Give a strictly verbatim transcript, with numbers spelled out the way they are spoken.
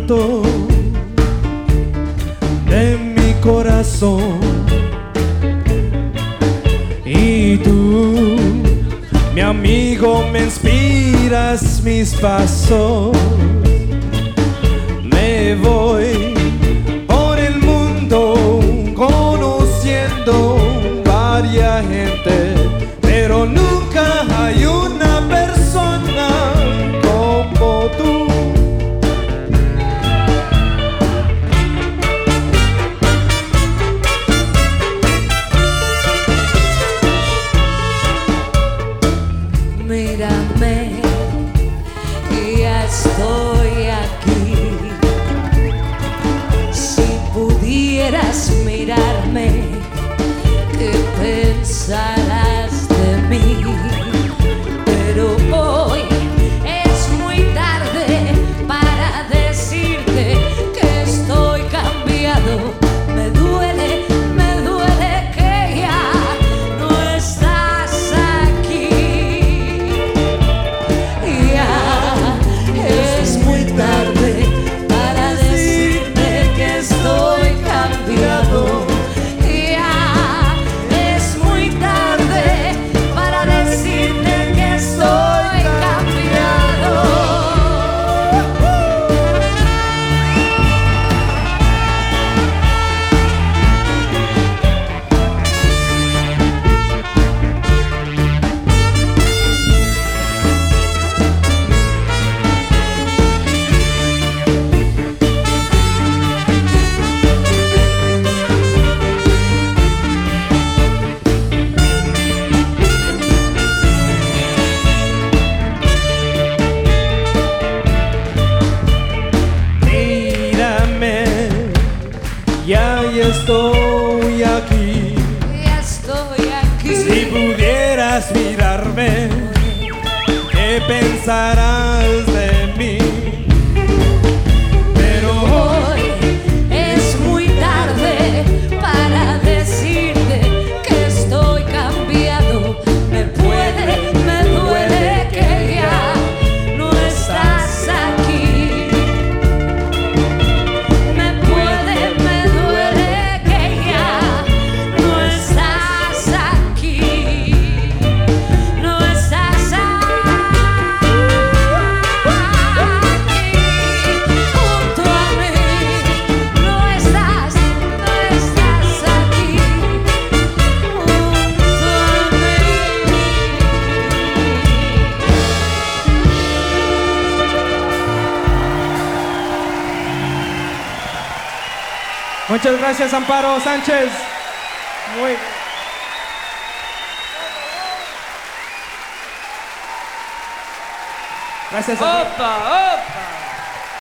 tanto de mi corazón. Y tú, mi amigo, me inspiras mis pasos. Me voy por el mundo conociendo varias gente, pero nunca hay una persona como tú. Mírame, ya estoy aquí. Si pudieras mirarme, ¿qué pensarás de mí? Pero hoy es muy tarde para decirte que estoy cambiado. Me duele, me duele que ya no estás aquí. Ya es muy tarde para decirte que estoy cambiado. Ya es muy tarde para decirte que estoy cambiado. Mírame, ya, ya estoy aquí. Ya estoy aquí. Si pudieras mirarme, ¿qué pensarás de mí? Pero Hoy es muy tarde para decirte que estoy cambiado. Me puede, me duele que ya no estás aquí. Me puede, me duele que ya no estás aquí. No estás aquí junto a mí. No estás, no estás aquí junto a mí. muchas gracias, Amparo Sánchez. Muy gracias. ¡Opa, opa!